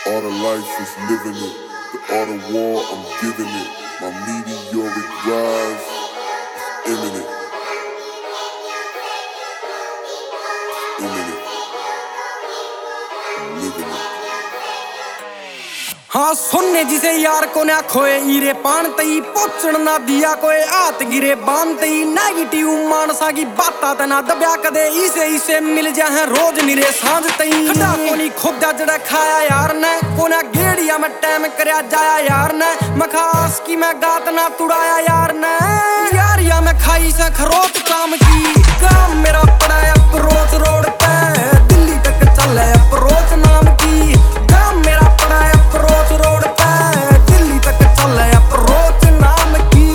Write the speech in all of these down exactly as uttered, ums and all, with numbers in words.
All the life is living it, the art of war, I'm giving it. My meteoric rise is imminent. Imminent. I'm living it. हाँ सुनने जिसे यार को ना खोए ईरे पान तई पोचण ना दिया कोई हाथ गिरे बांध तई नेगेटिव मानसा की बाता ते ना दब्या कदे इसे इसे मिल जा है रोज निरे सांझ तई खड्डा कोनी खुदा जड़ा खाया यार ने कोना गेड़िया में टाइम करया जाया यार ने मखास की मैं गात ना तुड़ाया यार ने यार या मैं खाई से खरोच काम की काम मेरा पड़ा है अप्रोच रोड पे दिल्ली तक चल है अप्रोच नाम की काम मेरा पड़ा है अप्रोच रोड पे दिल्ली तक चल है अप्रोच नाम की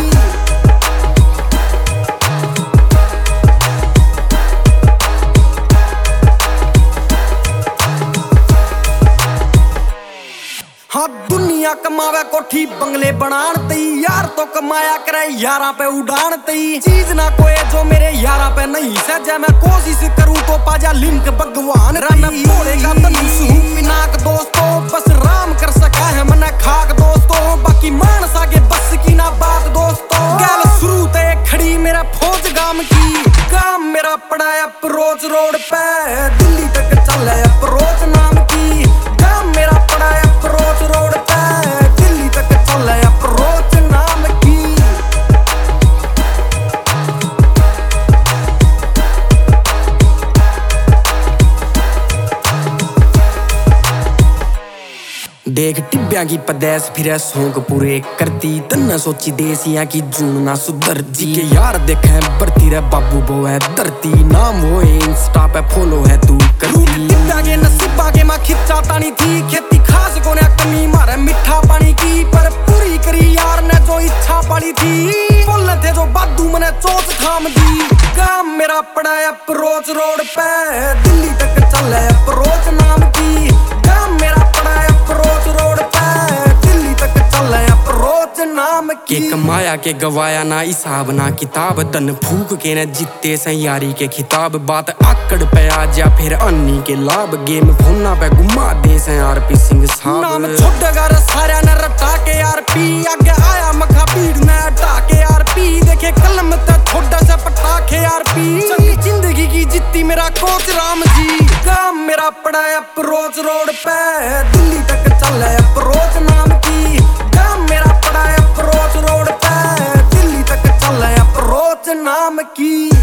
हाँ दुनिया कमावे कोठी बंगले बनान तई यार तो कमाया करे यारा पे उड़ान तई चीज ना कोई जो मेरे यारा पे नहीं सजा मैं कोशिश करूं तो पाजा लिंक भगवान रन बोलेगा धनुष हूं पिनाक दोस्तों बस राम कर सका है मने खाक दोस्तों बाकी मानसा के बस की ना बात दोस्तों गैल शुरू ते खड़ी मेरा फौज गाम की काम मेरा पड़ा है अप्रोच रोड पे दिल्ली तक चल है अप्रोच नाम की काम मेरा पड़ा है अप्रोच रोड पे दिल्ली तक चल है अप्रोच नाम की देख टिब्बिया की पदेश फिर शौक पूरे करती तन्ना सोची देसिया की जून ना सुधर जी के यार देखे बढ़ती रे बाबू बो है धरती नाम वो इंस्टा पे फॉलो है तू करू टिब्बिया के नसीबा के मां खिच्चा तानी थी खेती खास कोने कमी मारे मिठा पानी की पर पूरी करी यार ने जो इच्छा पाली थी बोलने थे जो बादू मने चोच थाम दी काम मेरा पड़ा है अप्रोच रोड पे दिल्ली तक चल है अप्रोच नाम की काम मेरा पड़ा है अप्रोच रोड पे दिल्ली तक चल है अप्रोच नाम की के कमाया के गवाया ना हिसाब ना किताब धन फूक के न जीते से यारी के खिताब बात आकड़ पे आ जा फिर अन्नी के लाभ गेम फोना पे घुमा दे से आरपी सिंह साहब नाम छोड़गा सारा न रटा के आरपी आगे आया मखा भीड़ ने हटा के आरपी देखे कलम ते छोड़ा सा पटाखे आरपी चंगी जिंदगी की जित्ती मेरा कोच राम जी काम मेरा पड़ा है अप्रोच रोड पे दिल्ली तक चल है अप्रोच नाम की काम मेरा पड़ा है अप्रोच रोड पे दिल्ली तक चल है अप्रोच नाम की।